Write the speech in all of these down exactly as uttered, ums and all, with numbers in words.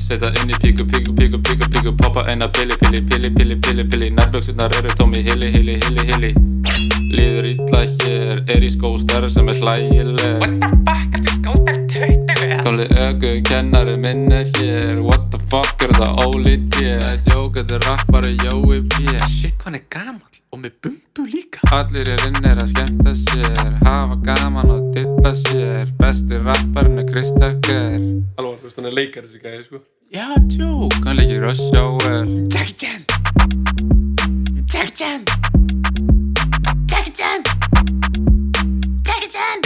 Setja inn í píku, píku, píku, píku, píku Poppa eina pilli, pilli, pilli, pilli, pilli, pilli Nærböksurnar eru tómi, hilli, hilli, hilli, hilli Líður illa hér, er í skóstær sem er hlægileg What the fuck er þið skóstær tuttugu? Tóli ögu, kennari minn er hér What the fuck er það ólít hér Það er djók, þetta er rappari Jói P Shit, hvað hann er gamall og með bumbu líka Allir er inn er að skemmta sér Hafa gaman og dilla sér Besti rapparinn er Chris Tucker Alveg, þú veist hann er leikari þessi gæði, sko. Já, djók, hann leikir Rush Hour Jackie Chan Jackie Chan Jackie Chan Jackie Chan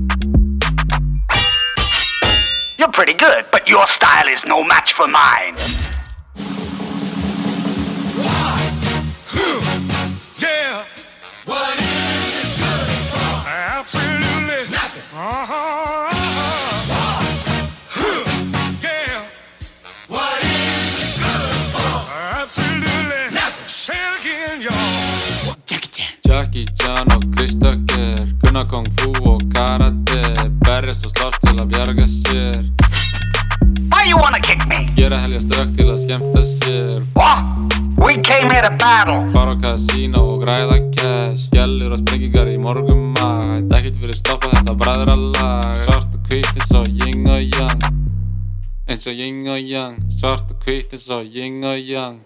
You're pretty good, but your style is no match for mine. Yeah. What is it good for? Absolutely nothing. Uh-huh. Uh-huh. Yeah. What is it good for? Absolutely nothing. Say it again, y'all. Jackie Chan Jackie Chan og Chris Tucker Kunna kung fu og karate Berjast og slást til að bjarga sér Why you wanna kick me? Gera helja stök til að skemmta sér What? We came here to battle. Fara á kasínó og græða cash Skellur og sprengingar í morgunmat Ekkert verið stoppað þetta bræðralag Svart og hvít eins og yin og yang Eins og yin og yang Svart og hvít eins og yin og yang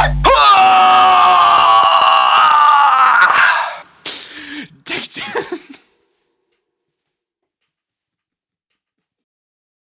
Jackie Chan